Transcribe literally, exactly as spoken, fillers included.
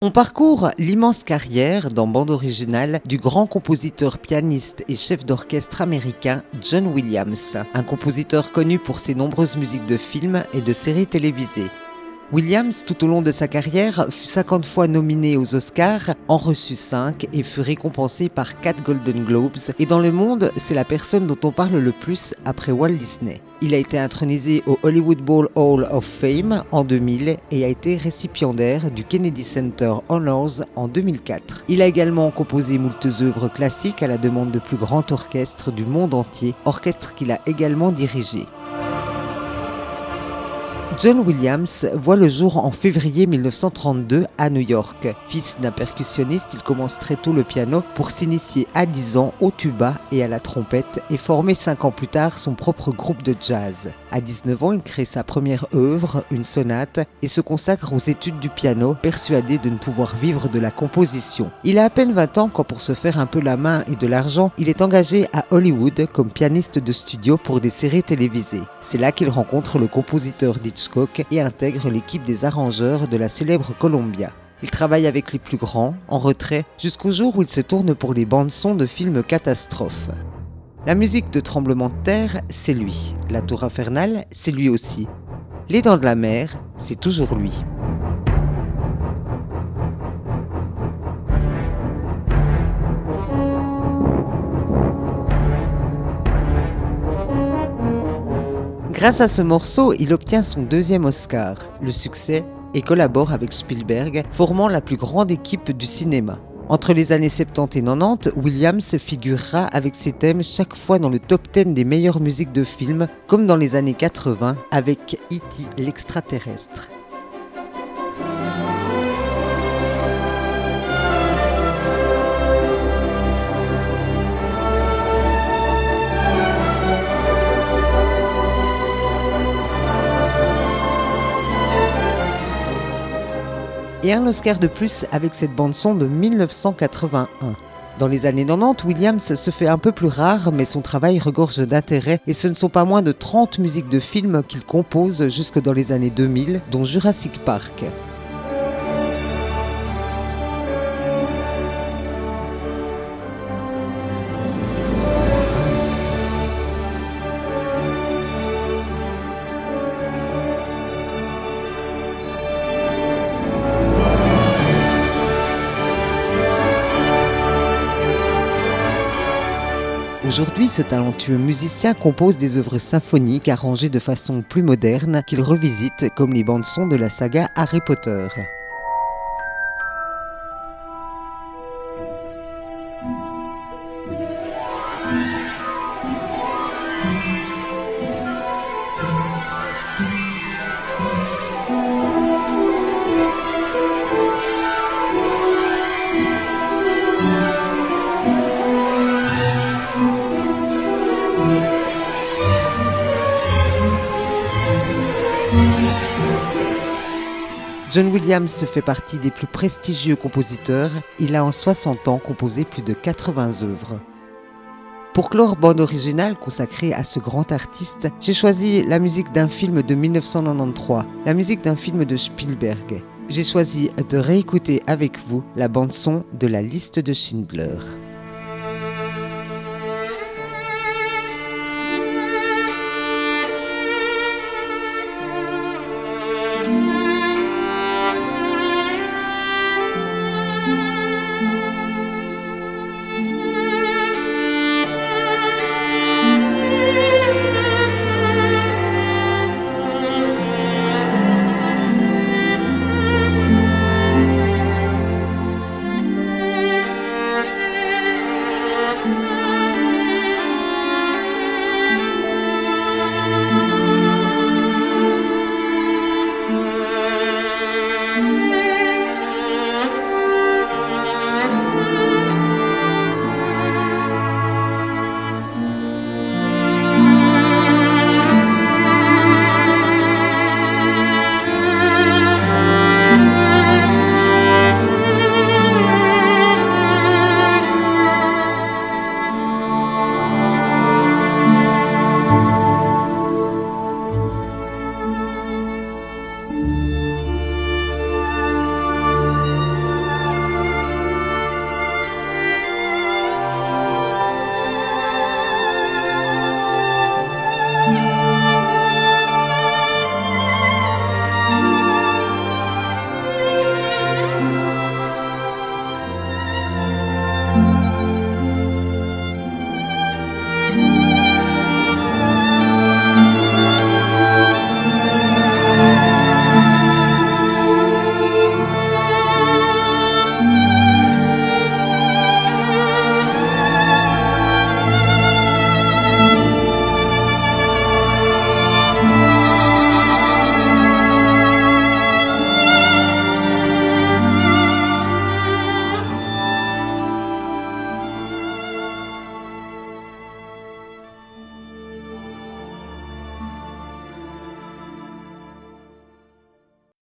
On parcourt l'immense carrière dans bande originale du grand compositeur, pianiste et chef d'orchestre américain John Williams, un compositeur connu pour ses nombreuses musiques de films et de séries télévisées. Williams, tout au long de sa carrière, fut cinquante fois nominé aux Oscars, en reçut cinq et fut récompensé par quatre Golden Globes. Et dans le monde, c'est la personne dont on parle le plus après Walt Disney. Il a été intronisé au Hollywood Bowl Hall of Fame en deux mille et a été récipiendaire du Kennedy Center Honors en deux mille quatre. Il a également composé moultes œuvres classiques à la demande de plus grands orchestres du monde entier, orchestre qu'il a également dirigé. John Williams voit le jour en février mille neuf cent trente-deux à New York. Fils d'un percussionniste, il commence très tôt le piano pour s'initier à dix ans au tuba et à la trompette et former cinq ans plus tard son propre groupe de jazz. À dix-neuf ans, il crée sa première œuvre, une sonate, et se consacre aux études du piano, persuadé de ne pouvoir vivre de la composition. Il a à peine vingt ans quand, pour se faire un peu la main et de l'argent, il est engagé à Hollywood comme pianiste de studio pour des séries télévisées. C'est là qu'il rencontre le compositeur Hitchcock et intègre l'équipe des arrangeurs de la célèbre Columbia. Il travaille avec les plus grands, en retrait, jusqu'au jour où il se tourne pour les bandes-sons de films catastrophes. La musique de Tremblement de terre, c'est lui. La Tour infernale, c'est lui aussi. Les Dents de la mer, c'est toujours lui. Grâce à ce morceau, il obtient son deuxième Oscar, le succès, et collabore avec Spielberg, formant la plus grande équipe du cinéma. Entre les années soixante-dix et quatre-vingt-dix, Williams figurera avec ses thèmes chaque fois dans le top dix des meilleures musiques de films, comme dans les années quatre-vingts avec E T l'extraterrestre. Et un Oscar de plus avec cette bande-son de mille neuf cent quatre-vingt-un. Dans les années quatre-vingt-dix, Williams se fait un peu plus rare, mais son travail regorge d'intérêt et ce ne sont pas moins de trente musiques de films qu'il compose jusque dans les années deux mille, dont Jurassic Park. Aujourd'hui, ce talentueux musicien compose des œuvres symphoniques arrangées de façon plus moderne qu'il revisite comme les bandes-sons de la saga Harry Potter. John Williams fait partie des plus prestigieux compositeurs. Il a en soixante ans composé plus de quatre-vingts œuvres. Pour clore bande originale consacrée à ce grand artiste, j'ai choisi la musique d'un film de mille neuf cent quatre-vingt-treize, la musique d'un film de Spielberg. J'ai choisi de réécouter avec vous la bande-son de La Liste de Schindler.